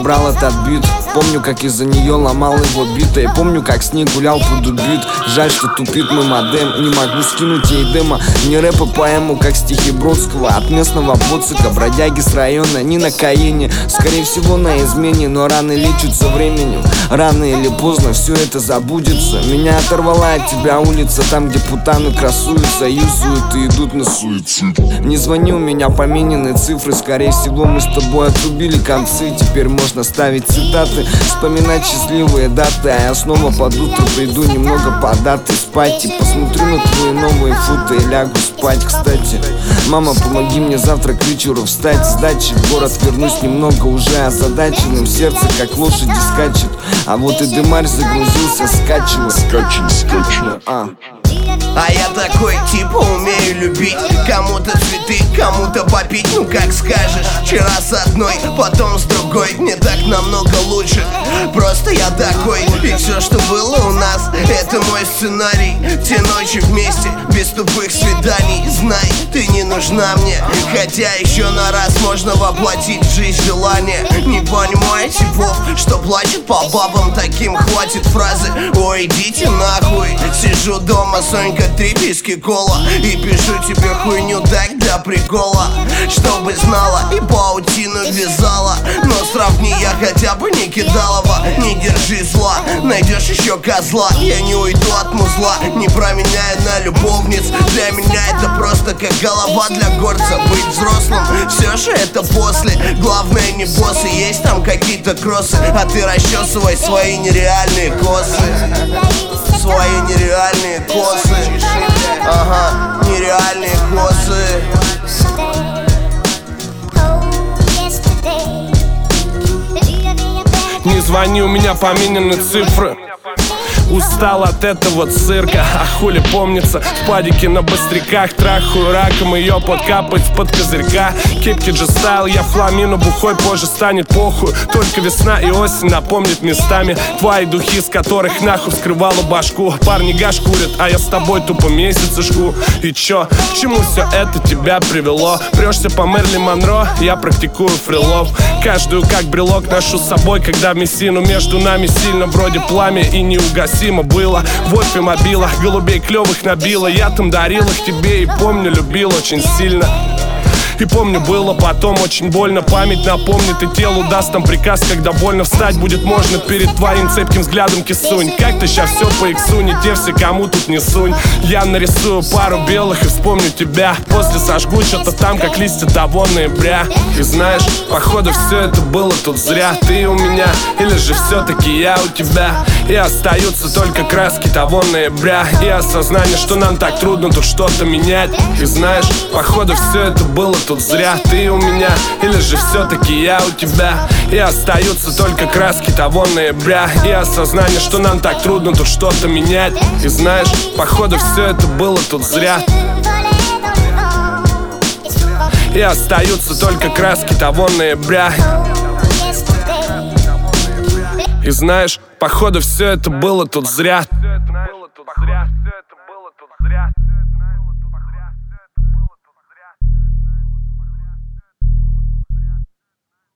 брал этот бит. Помню, как из-за нее ломал его биты. И помню, как с ней гулял под убит. Жаль, что тупит мой модем. Не могу скинуть ей демо. Не рэп и поэму, как стихи Бродского. От местного боцика, бродяги с района. Не на каине, скорее всего на измене. Но раны лечатся временем. Рано или поздно все это забудется. Меня оторвала от тебя улица. Там, где путаны красуются, юзают и идут на суицид. Не звони, у меня поменены цифры. Скорее всего мы с тобой отрубили концы. Теперь можно ставить цитаты, вспоминать счастливые даты. А я снова под утро приду немного податы спать. И посмотрю на твои новые фото и лягу спать. Кстати, мама, помоги мне завтра к вечеру встать. С дачи в город вернусь немного уже озадаченным. Сердце как лошади скачет. А вот и дымарь загрузился, скачивает. А я такой типа умею любить. Кому-то цветы, кому-то попить, ну как скажешь. Вчера с одной, потом с другой. Мне так намного лучше. Просто я такой. И все, что было у нас, это мой сценарий. Те ночи вместе, без тупых свиданий. Знай, ты не нужна мне. Хотя еще на раз можно воплотить в жизнь желание. Не понимаю типов, что плачет по бабам. Таким хватит фразы: ой, идите нахуй. Сижу дома, Сонька, 3 писки кола. И пишу тебе хуйню так для прикола, чтобы знала и паутину вязала. Но сравни, я хотя бы не кидалова. Не держи зла, найдешь еще козла. Я не уйду от музла, не променяю на любовниц. Для меня это просто как голова для горца. Быть взрослым, все же это после. Главное не боссы, есть там какие-то кроссы. А ты расчесывай свои нереальные косы. Свои нереальные косы. Ага, нереальные косы. Не звони, у меня поменены цифры. Устал от этого цирка, а хули помнится. В падике на быстряках трахаю раком ее подкапать под козырька. Кепки G-стайл, я фламину бухой, позже станет похуй. Только весна и осень напомнит местами твои духи, с которых нахуй вскрывала башку. Парни гаш курят, а я с тобой тупо месяцы жгу. И чё, к чему все это тебя привело? Прешься по Мэрилин Монро, я практикую фрилов. Каждую как брелок ношу с собой, когда мессину между нами сильно вроде пламя и не угасимо было. Вот и мобила, голубей клёвых набила. Я там дарил их тебе и помню, любил очень сильно. И помню, было потом очень больно. Память напомнит и телу даст там приказ, когда больно встать будет можно перед твоим цепким взглядом, кисунь. Как ты щас все по иксу, не те все, кому тут не сунь. Я нарисую пару белых и вспомню тебя. После сожгу что-то там, как листья того ноября. И знаешь, походу все это было тут зря. Ты у меня, или же все-таки я у тебя. И остаются только краски того ноября. И осознание, что нам так трудно тут что-то менять. И знаешь, походу все это было тут зря. Ты у меня, или же все-таки я у тебя. И остаются только краски того ноября. И осознание, что нам так трудно тут что-то менять. И знаешь, походу все это было тут зря. И остаются только краски того ноября. И знаешь, походу все это было тут зря.